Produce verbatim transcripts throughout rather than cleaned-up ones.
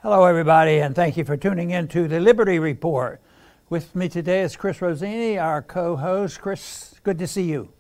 Hello, everybody, and thank you for tuning in to the Liberty Report. With me today is Chris Rossini, our co-host. Chris, good to see you.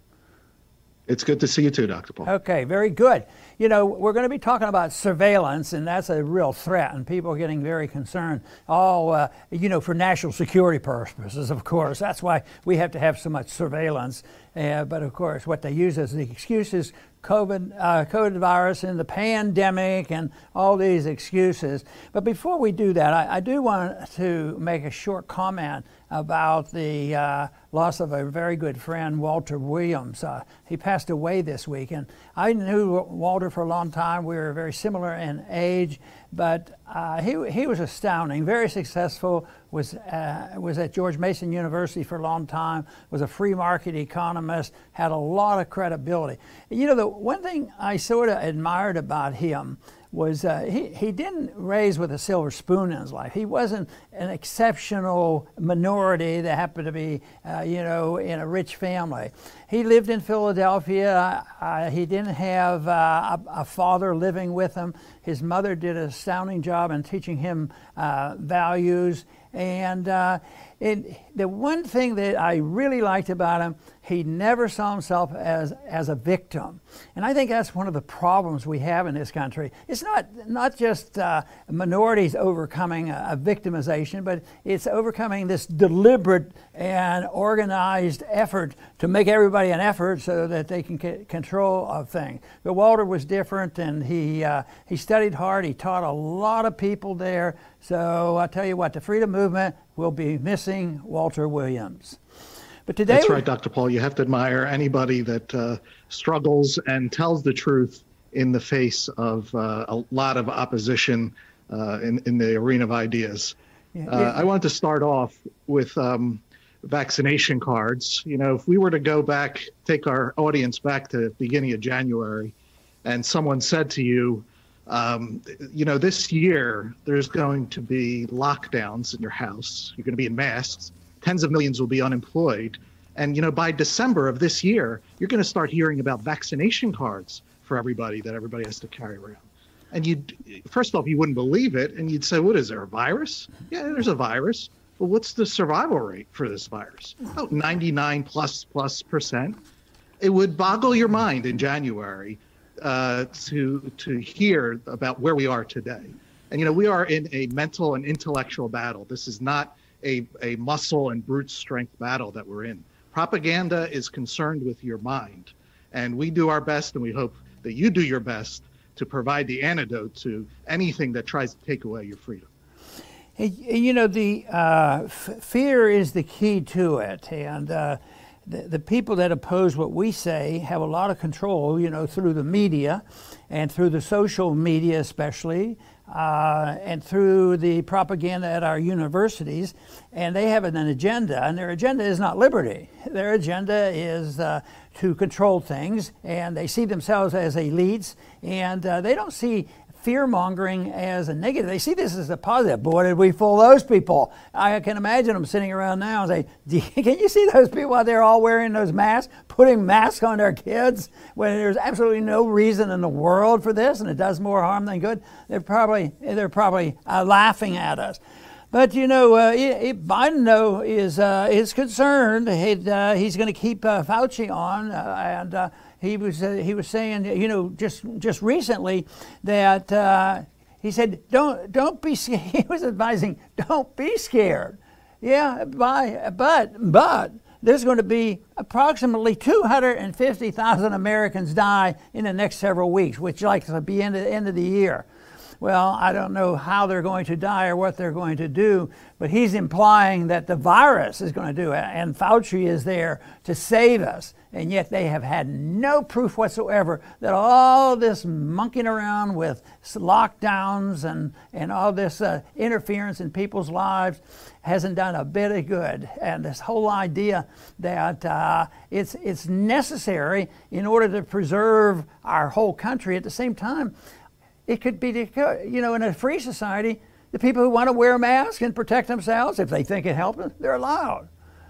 It's good to see you too, Doctor Paul. Okay, very good. You know, we're going to be talking about surveillance, and that's a real threat, and people are getting very concerned. All, uh, you know, for national security purposes, of course. That's why we have to have so much surveillance. Uh, but, of course, what they use as the excuses, COVID, uh, COVID virus and the pandemic and all these excuses. But before we do that, I, I do want to make a short comment about the uh, loss of a very good friend, Walter Williams. Uh, he passed away this week, and I knew Walter for a long time. We were very similar in age, but uh, he, he was astounding, very successful, was, uh, was at George Mason University for a long time, was a free market economist, had a lot of credibility. You know, the one thing I sort of admired about him was uh, he, he didn't raise with a silver spoon in his life. He wasn't an exceptional minority that happened to be, uh, you know, in a rich family. He lived in Philadelphia. Uh, he didn't have uh, a, a father living with him. His mother did an astounding job in teaching him uh, values. And uh, it, the one thing that I really liked about him, he never saw himself as, as a victim. And I think that's one of the problems we have in this country. It's not, not just uh, minorities overcoming a, a victimization, but it's overcoming this deliberate and organized effort to make everybody an effort so that they can get control of things. But Walter was different, and he, uh, he studied hard. He taught a lot of people there. So I'll tell you what, the freedom movement will be missing Walter Williams. But today, that's right, Doctor Paul. You have to admire anybody that uh, struggles and tells the truth in the face of uh, a lot of opposition uh, in, in the arena of ideas. Yeah, yeah. Uh, I wanted to start off with um, vaccination cards. You know, if we were to go back, take our audience back to the beginning of January, and someone said to you, Um, you know, this year there's going to be lockdowns in your house. You're going to be in masks. Tens of millions will be unemployed. And, you know, by December of this year, you're going to start hearing about vaccination cards for everybody that everybody has to carry around. And you'd, first off, you wouldn't believe it. And you'd say, what is there, a virus? Yeah, there's a virus. Well, what's the survival rate for this virus? Oh, ninety-nine plus plus percent. It would boggle your mind in January Uh, to to hear about where we are today. And, you know, we are in a mental and intellectual battle. This is not a, a muscle and brute strength battle that we're in. Propaganda is concerned with your mind. And we do our best, and we hope that you do your best to provide the antidote to anything that tries to take away your freedom. Hey, you know, the uh, f- fear is the key to it. And uh, The, the people that oppose what we say have a lot of control, you know, through the media and through the social media especially, uh, and through the propaganda at our universities. And they have an agenda, and their agenda is not liberty. Their agenda is uh, to control things, and they see themselves as elites, and uh, they don't see fear-mongering as a negative. They see this as a positive. Boy, did we fool those people. I can imagine them sitting around now and say, can you see those people out there all wearing those masks, putting masks on their kids when there's absolutely no reason in the world for this, and it does more harm than good? They're probably, they're probably uh, laughing at us. But, you know, uh, it, it, Biden, though, is, uh, is concerned. He, uh, he's going to keep uh, Fauci on, uh, and uh, He was uh, he was saying, you know, just just recently that uh, he said, don't don't be scared. He was advising, don't be scared. Yeah, by, but but there's going to be approximately two hundred fifty thousand Americans die in the next several weeks, which likely to be in the end of the year. Well, I don't know how they're going to die or what they're going to do, but he's implying that the virus is going to do it, and Fauci is there to save us. And yet they have had no proof whatsoever that all this monkeying around with lockdowns and, and all this uh, interference in people's lives hasn't done a bit of good. And this whole idea that uh, it's, it's necessary in order to preserve our whole country. At the same time, it could be, you know, in a free society, the people who want to wear masks and protect themselves, if they think it helps them, they're allowed.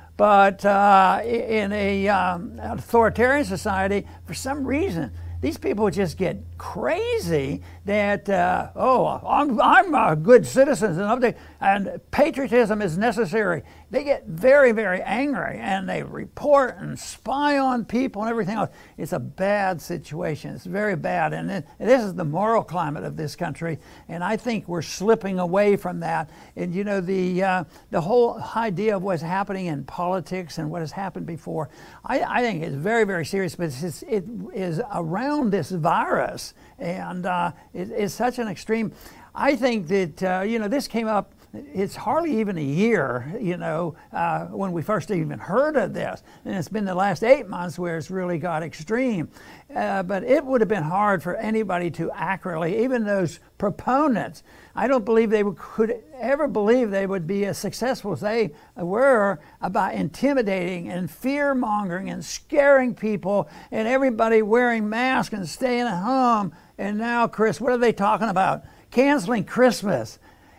But uh, in a um, authoritarian society, for some reason, these people just get crazy that, uh, oh, I'm, I'm a good citizen and, and patriotism is necessary. They get very, very angry and they report and spy on people and everything else. It's a bad situation. It's very bad. And it, this is the moral climate of this country. And I think we're slipping away from that. And, you know, the, uh, the whole idea of what's happening in politics and what has happened before, I, I think it's very, very serious. But it's, it is around this virus. And uh, it, it's such an extreme. I think that, uh, you know, this came up. It's hardly even a year, you know, uh, when we first even heard of this. And it's been the last eight months where it's really got extreme. Uh, but it would have been hard for anybody to accurately, even those proponents, I don't believe they would, could ever believe they would be as successful as they were about intimidating and fear-mongering and scaring people and everybody wearing masks and staying at home. And now, Chris, what are they talking about? Canceling Christmas.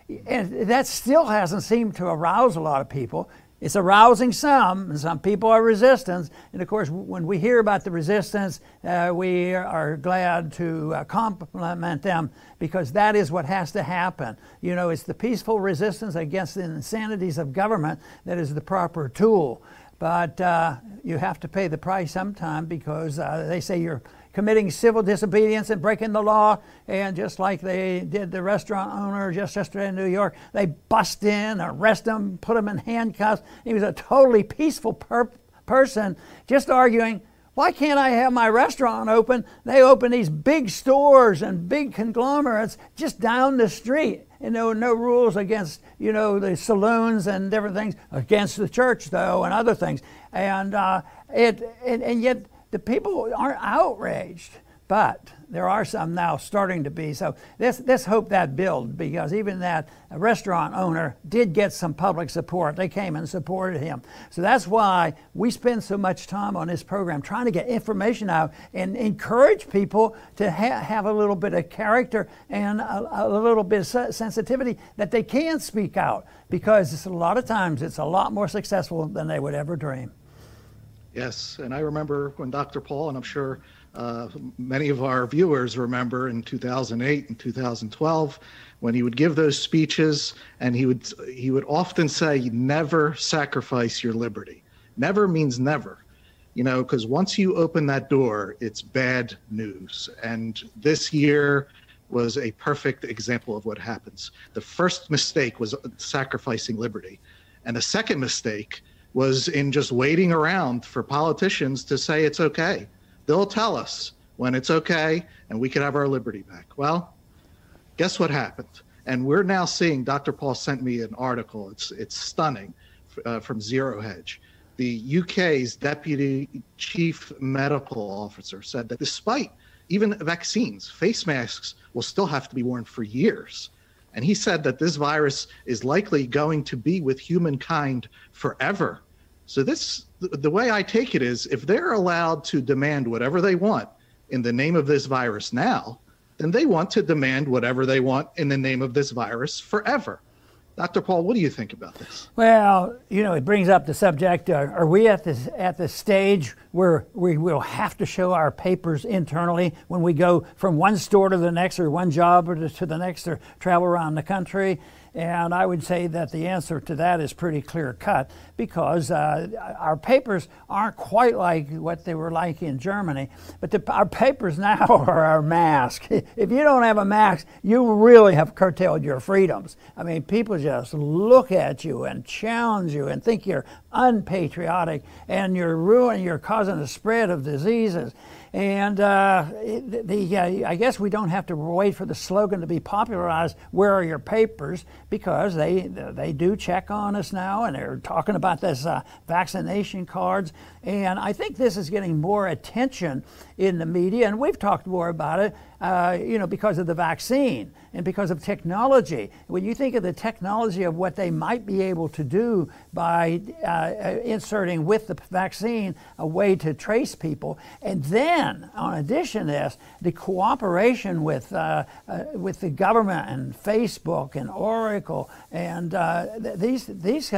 And that still hasn't seemed to arouse a lot of people. It's arousing some, and some people are resistant. And of course, when we hear about the resistance, uh, we are glad to uh, compliment them, because that is what has to happen. You know, it's the peaceful resistance against the insanities of government that is the proper tool. But uh, you have to pay the price sometime, because uh, they say you're committing civil disobedience and breaking the law. And just like they did the restaurant owner just yesterday in New York, they bust in, arrest him, put him in handcuffs. He was a totally peaceful per person just arguing, why can't I have my restaurant open? They open these big stores and big conglomerates just down the street. And there were no rules against, you know, the saloons and different things, against the church, though, and other things. And, uh, it, and, and yet the people aren't outraged, but there are some now starting to be. So let's, let's hope that builds, because even that restaurant owner did get some public support. They came and supported him. So that's why we spend so much time on this program trying to get information out and encourage people to ha have a little bit of character and a, a little bit of sensitivity that they can speak out, because it's a lot of times it's a lot more successful than they would ever dream. Yes, and I remember when Doctor Paul, and I'm sure uh, many of our viewers remember, in two thousand eight and two thousand twelve, when he would give those speeches, and he would he would often say, never sacrifice your liberty. Never means never, you know, because once you open that door, it's bad news. And this year was a perfect example of what happens. The first mistake was sacrificing liberty, and the second mistake was in just waiting around for politicians to say it's okay. They'll tell us when it's okay and we can have our liberty back. Well, guess what happened? And we're now seeing, Doctor Paul sent me an article, it's, it's stunning, uh, from Zero Hedge. The U K's Deputy Chief Medical Officer said that despite even vaccines, face masks will still have to be worn for years. And he said that this virus is likely going to be with humankind forever. So this, the way I take it is, if they're allowed to demand whatever they want in the name of this virus now, then they want to demand whatever they want in the name of this virus forever. Doctor Paul, what do you think about this? Well, you know, it brings up the subject, uh, are we at this at the stage where we will have to show our papers internally when we go from one store to the next, or one job or to the next, or travel around the country? And I would say that the answer to that is pretty clear cut, because uh, our papers aren't quite like what they were like in Germany, but the, our papers now are our mask. If you don't have a mask, you really have curtailed your freedoms. I mean, people just look at you and challenge you and think you're unpatriotic, and you're ruining, you're causing the spread of diseases. And uh, the, the uh, I guess we don't have to wait for the slogan to be popularized, where are your papers, because they they do check on us now, and they're talking about this uh, vaccination cards. And I think this is getting more attention in the media, and we've talked more about it, uh, you know, because of the vaccine and because of technology. When you think of the technology of what they might be able to do by uh, inserting with the vaccine a way to trace people, and then, in addition to this, the cooperation with uh, uh, with the government and Facebook and Oracle and uh, th these these uh,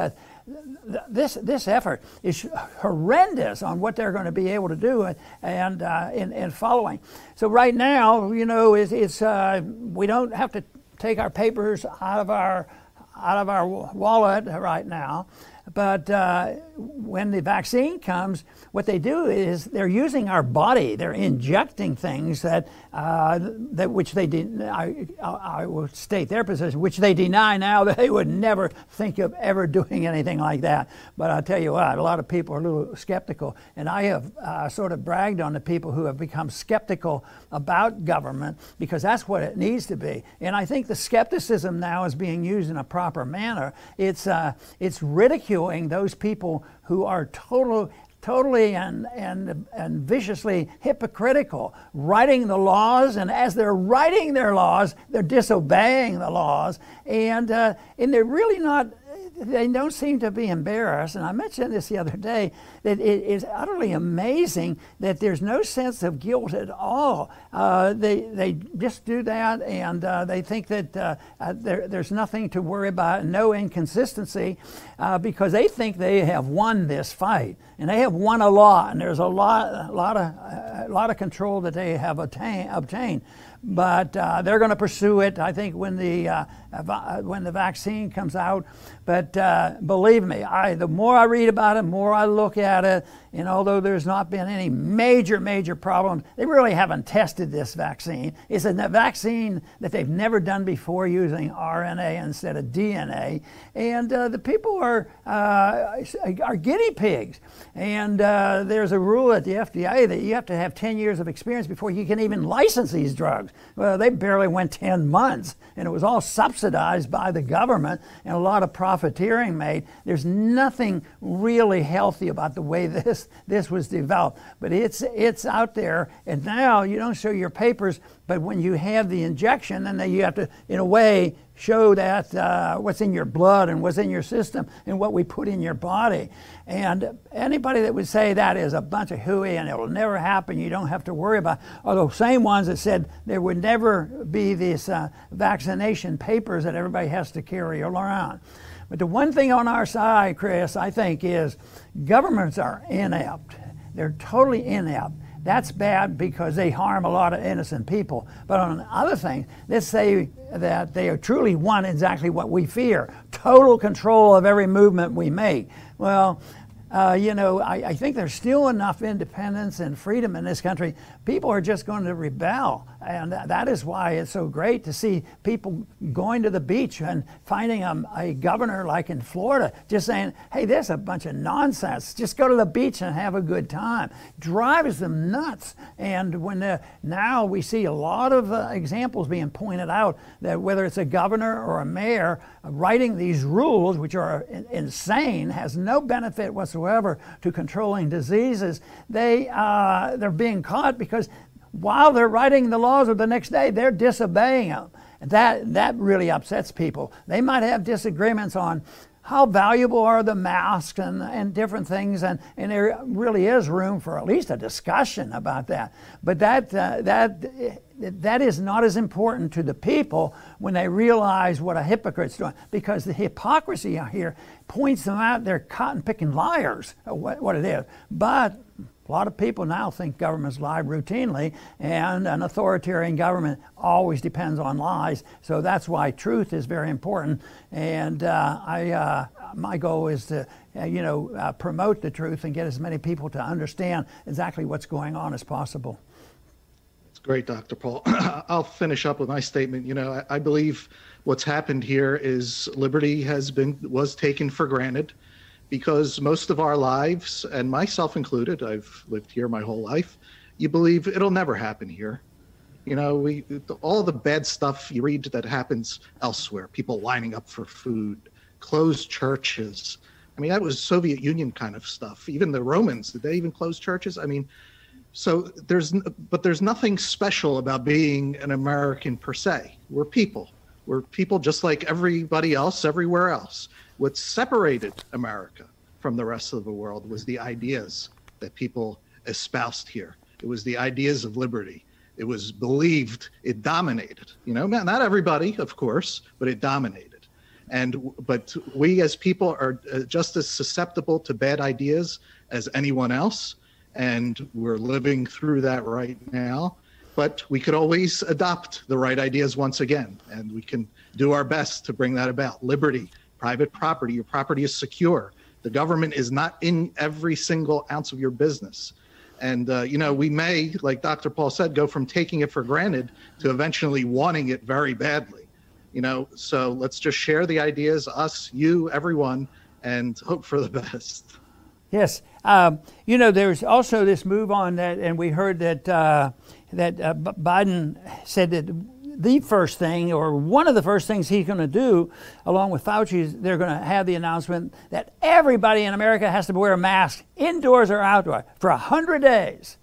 th- this this effort is horrendous on what they're going to be able to do and, and uh, in, in following. So right now, you know, it's, it's uh, we don't have to take our papers out of our out of our wallet right now. But uh, when the vaccine comes, what they do is they're using our body. They're injecting things that uh, that which they de- I, I will state their position, which they deny now. That they would never think of ever doing anything like that. But I'll tell you what, a lot of people are a little skeptical, and I have uh, sort of bragged on the people who have become skeptical about government because that's what it needs to be. And I think the skepticism now is being used in a proper manner. It's uh, it's ridiculed. Those people who are total, totally and, and, and viciously hypocritical, writing the laws, and as they're writing their laws, they're disobeying the laws, and, uh, and they're really not, they don't seem to be embarrassed. And I mentioned this the other day, that it is utterly amazing that there's no sense of guilt at all. Uh, they they just do that, and uh, they think that uh, uh, there, there's nothing to worry about, no inconsistency, uh, because they think they have won this fight, and they have won a lot, and there's a lot, a lot of, a lot of control that they have attain, obtained. But uh, they're going to pursue it, I think, when the uh, when the vaccine comes out. But uh, believe me, I the more I read about it, the more I look at it, and although there's not been any major, major problems, they really haven't tested this vaccine. It's a vaccine that they've never done before, using R N A instead of D N A. And uh, the people are, uh, are guinea pigs. And uh, there's a rule at the F D A that you have to have ten years of experience before you can even license these drugs. Well, they barely went ten months, and it was all subsidized by the government and a lot of profiteering made. There's nothing really healthy about the way this this was developed, but it's it's out there, and now you don't show your papers, but when you have the injection, then you have to, in a way, show that uh, what's in your blood and what's in your system and what we put in your body. And anybody that would say that is a bunch of hooey and it will never happen, you don't have to worry about it, are the same ones that said there would never be these uh, vaccination papers that everybody has to carry around. But the one thing on our side, Chris, I think is governments are inept. They're totally inept. That's bad because they harm a lot of innocent people. But on other things, let's say that they are truly want exactly what we fear, total control of every movement we make. Well, uh, you know, I, I think there's still enough independence and freedom in this country. People are just going to rebel. And that is why it's so great to see people going to the beach and finding a, a governor like in Florida just saying, hey, there's a bunch of nonsense. Just go to the beach and have a good time. Drives them nuts. And when the, now we see a lot of uh, examples being pointed out that whether it's a governor or a mayor uh, writing these rules, which are in, insane, has no benefit whatsoever to controlling diseases, they, uh, they're being caught because while they're writing the laws of the next day, they're disobeying them. That, that really upsets people. They might have disagreements on how valuable are the masks and, and different things, and, and there really is room for at least a discussion about that. But that, uh, that, that is not as important to the people when they realize what a hypocrite's doing, because the hypocrisy here points them out. They're cotton-picking liars, what, what it is. But a lot of people now think governments lie routinely, and an authoritarian government always depends on lies. So that's why truth is very important. And uh, I, uh, my goal is to, uh, you know, uh, promote the truth and get as many people to understand exactly what's going on as possible. That's great, Doctor Paul. I'll finish up with my statement. You know, I, I believe what's happened here is liberty has been was taken for granted. Because most of our lives, and myself included, I've lived here my whole life, you believe it'll never happen here. You know, we all the bad stuff you read that happens elsewhere, people lining up for food, closed churches. I mean, that was Soviet Union kind of stuff. Even the Romans, did they even close churches? I mean, so there's, but there's nothing special about being an American per se. We're people. We're people just like everybody else, everywhere else. What separated America from the rest of the world was the ideas that people espoused here. It was the ideas of liberty. It was believed, it dominated. You know, not everybody, of course, but it dominated. And but we as people are just as susceptible to bad ideas as anyone else, and we're living through that right now. But we could always adopt the right ideas once again, and we can do our best to bring that about. Liberty, private property, your property is secure. The government is not in every single ounce of your business. And, uh, you know, we may, like Doctor Paul said, go from taking it for granted to eventually wanting it very badly. You know, so let's just share the ideas, us, you, everyone, and hope for the best. Yes. Um, you know, there's also this move on that, and we heard that uh, that uh, Biden said that the first thing, or one of the first things he's going to do, along with Fauci, is they're going to have the announcement that everybody in America has to wear a mask, indoors or outdoors, for one hundred days.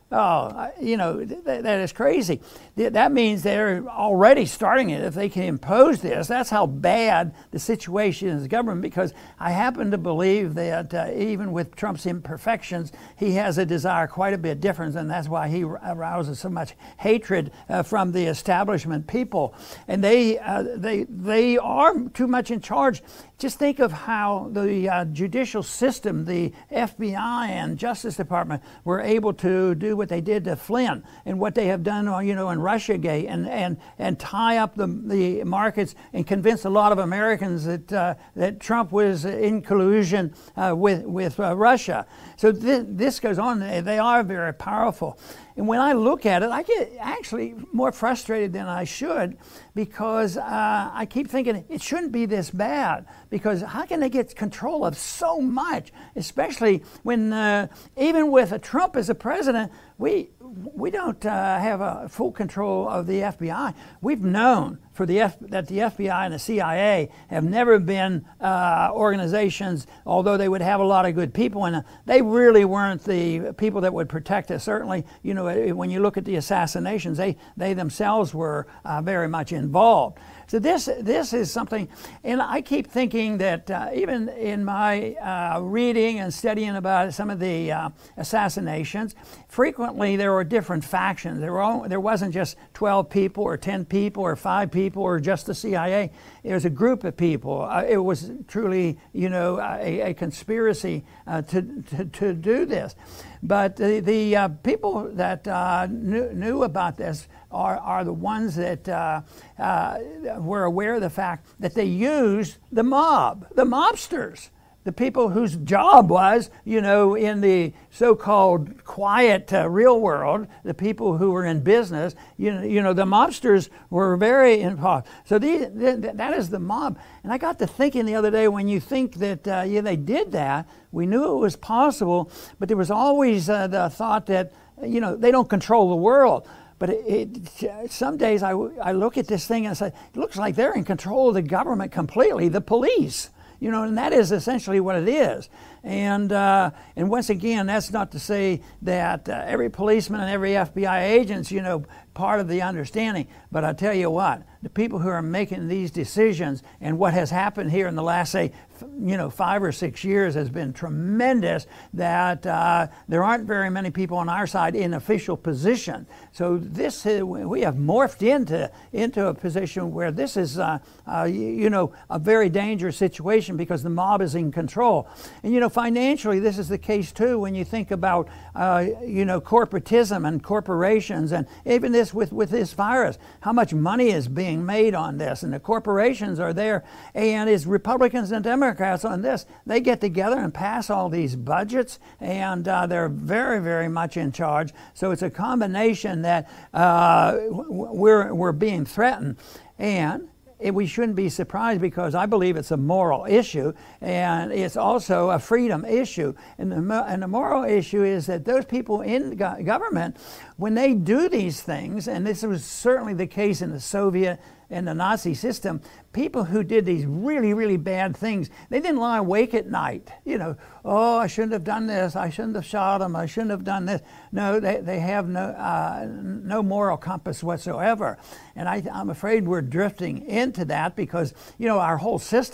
Oh, you know, th- that is crazy. Th- that means they're already starting it. If they can impose this, that's how bad the situation is in the government, because I happen to believe that uh, even with Trump's imperfections, he has a desire quite a bit different, and that's why he arouses so much hatred uh, from the establishment people. And they, uh, they, they are too much in charge. Just think of how the uh, judicial system, the F B I and Justice Department, were able to do what they did to Flynn, and what they have done, you know, in Russiagate, and and and tie up the the markets and convince a lot of Americans that uh, that Trump was in collusion uh, with with uh, Russia. So th- this goes on. They are very powerful. And when I look at it, I get actually more frustrated than I should, because uh, I keep thinking it shouldn't be this bad, because how can they get control of so much, especially when uh, even with a Trump as a president, we we don't uh, have a full control of the F B I. We've known for the F, that the F B I and the C I A have never been uh, organizations, although they would have a lot of good people in it, they really weren't the people that would protect us. Certainly, you know, when you look at the assassinations, they, they themselves were uh, very much involved. So this this is something, and I keep thinking that uh, even in my uh, reading and studying about some of the uh, assassinations, frequently there were different factions. There were all, there wasn't just twelve people or ten people or five people or just the C I A. It was a group of people. Uh, it was truly, you know, a, a conspiracy uh, to, to to do this. But the, the uh, people that uh, knew, knew about this are, are the ones that uh, uh, were aware of the fact that they used the mob, the mobsters, the people whose job was, you know, in the so-called quiet uh, real world, the people who were in business, you know, you know the mobsters were very involved. So these, th- that is the mob. And I got to thinking the other day, when you think that, uh, yeah, they did that, we knew it was possible, but there was always uh, the thought that, you know, they don't control the world. But it, it, some days I, I look at this thing and say, it looks like they're in control of the government completely, the police. You know, and that is essentially what it is. And uh, and once again, that's not to say that uh, every policeman and every F B I agent's, you know, part of the understanding. But I tell you what, the people who are making these decisions, and what has happened here in the last, say, f- you know, five or six years has been tremendous, that uh, there aren't very many people on our side in official position. So this, uh, we have morphed into, into a position where this is, uh, uh, you, you know, a very dangerous situation, because the mob is in control. And, you know, financially, this is the case too, when you think about, uh, you know, corporatism and corporations, and even this with, with this virus, how much money is being made on this, and the corporations are there, and as Republicans and Democrats on this, they get together and pass all these budgets, and uh, they're very, very much in charge. So it's a combination that uh, we're, we're being threatened. And It, we shouldn't be surprised, because I believe it's a moral issue, and it's also a freedom issue. And the, and the moral issue is that those people in go- government, when they do these things, and this was certainly the case in the Soviet and the Nazi system, people who did these really, really bad things, they didn't lie awake at night. You know, oh, I shouldn't have done this. I shouldn't have shot him. I shouldn't have done this. No, they, they have no uh, no moral compass whatsoever. And I, I'm afraid we're drifting into that, because, you know, our whole system,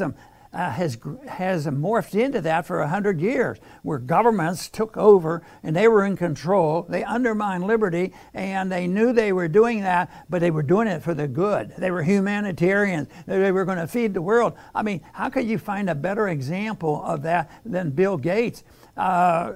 uh, has has morphed into that for a hundred years, where governments took over and they were in control. They undermined liberty, and they knew they were doing that, but they were doing it for the good. They were humanitarians. They were going to feed the world. I mean, how could you find a better example of that than Bill Gates? Uh,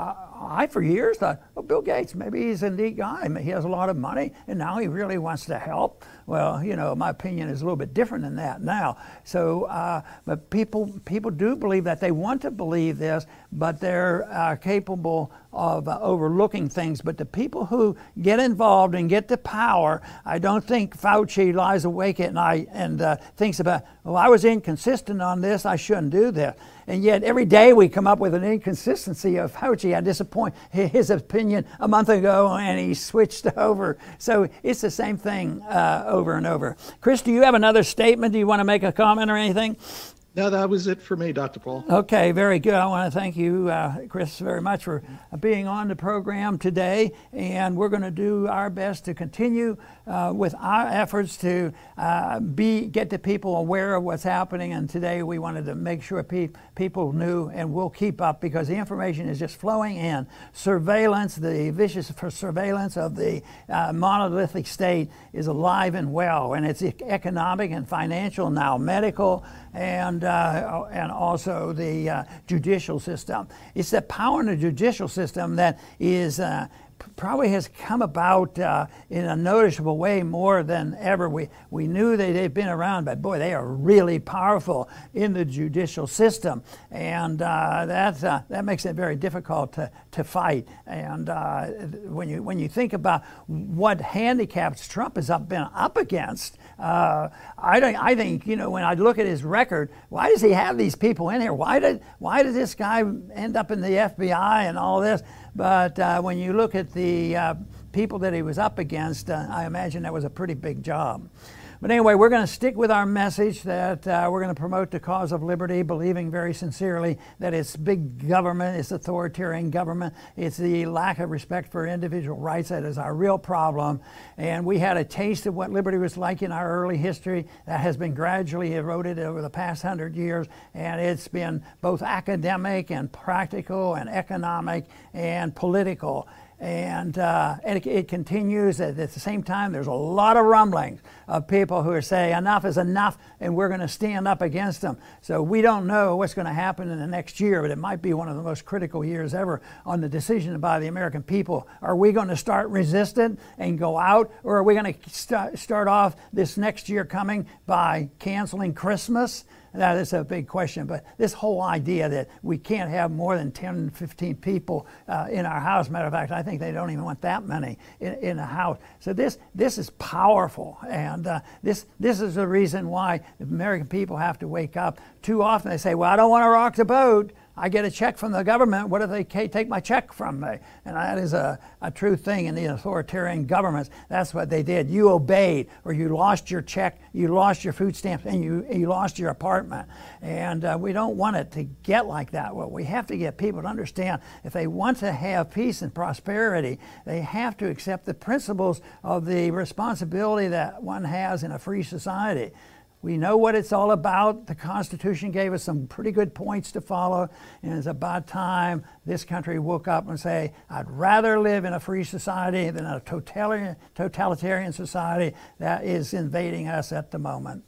I, for years, thought, oh, Bill Gates, maybe he's a neat guy. He has a lot of money, and now he really wants to help. Well, you know, my opinion is a little bit different than that now. So, uh, but people people do believe that. They want to believe this, but they're uh, capable of uh, overlooking things. But the people who get involved and get the power, I don't think Fauci lies awake at night and uh, thinks about, well, I was inconsistent on this, I shouldn't do this. And yet every day we come up with an inconsistency of Fauci. I disappoint his opinion a month ago and he switched over. So it's the same thing uh, over and over. Chris, do you have another statement? Do you want to make a comment or anything? No, that was it for me, Doctor Paul. Okay, very good. I want to thank you, uh, Chris, very much for being on the program today. And we're going to do our best to continue uh, with our efforts to uh, be get the people aware of what's happening. And today we wanted to make sure pe people knew, and we'll keep up because the information is just flowing in. Surveillance, the vicious surveillance of the uh, monolithic state is alive and well. And it's economic and financial, now medical, and uh, and also the uh, judicial system. It's the power in the judicial system that is uh, probably has come about uh, in a noticeable way more than ever. We we knew that they've been around, but boy, they are really powerful in the judicial system, and uh, that uh, that makes it very difficult to to fight. And uh, when you when you think about what handicaps Trump has up, been up against, uh, I don't, I think you know when I look at his record, why does he have these people in here? Why did why did this guy end up in the F B I and all this? But uh, when you look at the uh, people that he was up against, uh, I imagine that was a pretty big job. But anyway, we're going to stick with our message that uh, we're going to promote the cause of liberty, believing very sincerely that it's big government, it's authoritarian government, it's the lack of respect for individual rights that is our real problem. And we had a taste of what liberty was like in our early history that has been gradually eroded over the past hundred years. And it's been both academic and practical and economic and political. And, uh, and it, it continues. At, at the same time, there's a lot of rumblings of people who are saying enough is enough and we're going to stand up against them. So we don't know what's going to happen in the next year, but it might be one of the most critical years ever on the decision by the American people. Are we going to start resisting and go out, or are we going to st start off this next year coming by canceling Christmas? That is a big question, but this whole idea that we can't have more than ten, fifteen people uh, in our house, matter of fact, I think they don't even want that many in, in a house. So this this is powerful, and uh, this this is the reason why the American people have to wake up. Too often they say, well, I don't want to rock the boat. I get a check from the government. What if they take my check from me? And that is a, a true thing in the authoritarian governments. That's what they did. You obeyed, or you lost your check, you lost your food stamps, and you, you lost your apartment. And uh, we don't want it to get like that. Well, we have to get people to understand if they want to have peace and prosperity, they have to accept the principles of the responsibility that one has in a free society. We know what it's all about. The Constitution gave us some pretty good points to follow, and it's about time this country woke up and say, I'd rather live in a free society than a totalitarian, totalitarian society that is invading us at the moment.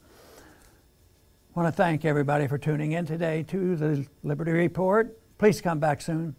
I want to thank everybody for tuning in today to the Liberty Report. Please come back soon.